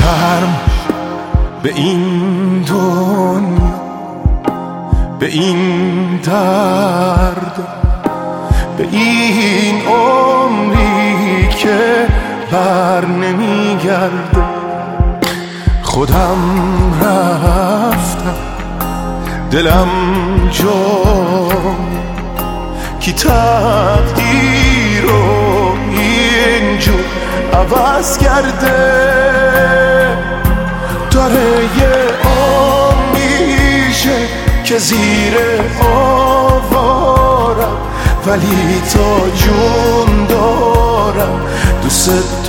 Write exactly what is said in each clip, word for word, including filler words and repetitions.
شرم به این دنیا، به این درد، به این عمری که بر نمیگرده. خودم رفتم دلم جا کی تقدیر رو اینجور عوض کرده. داره یه عمر میشه که زیر آوارم، ولی تا جون دارم دوست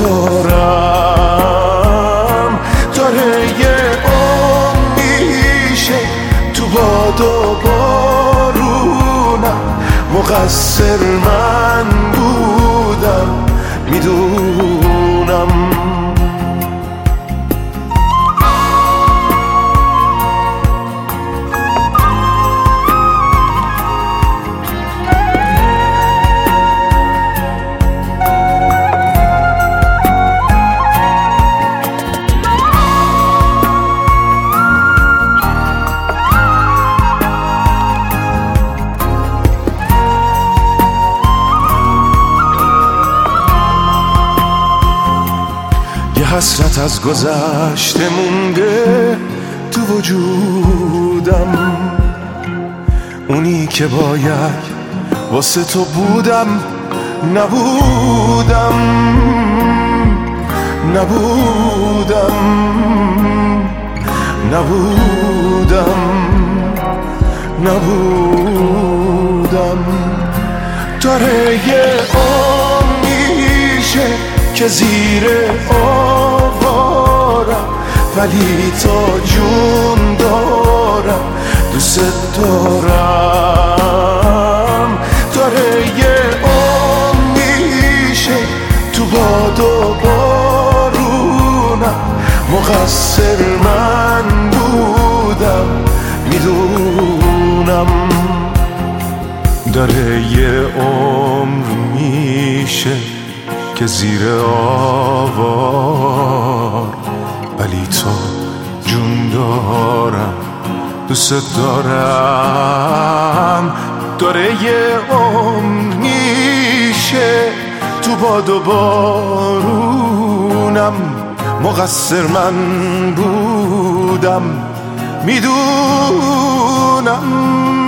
دارم. داره یه عمر میشه تو باد و بارونم، مقصر من بودم میدونم. حسرت از گذشته مونده تو وجودم، اونی که باید واسه تو بودم نبودم، نبودم، نبودم، نبودم. داره یه عمر میشه که زیر آوارم، ولی تا جون دارم دوست دارم. داره یه عمر میشه تو باد و بارونم، مقصر من بودم میدونم. داره یه عمر میشه که زیر آوار، ولی تو جون دارم دوست دارم. داره یه عمر میشه تو باد و بارونم، مقصر من بودم میدونم.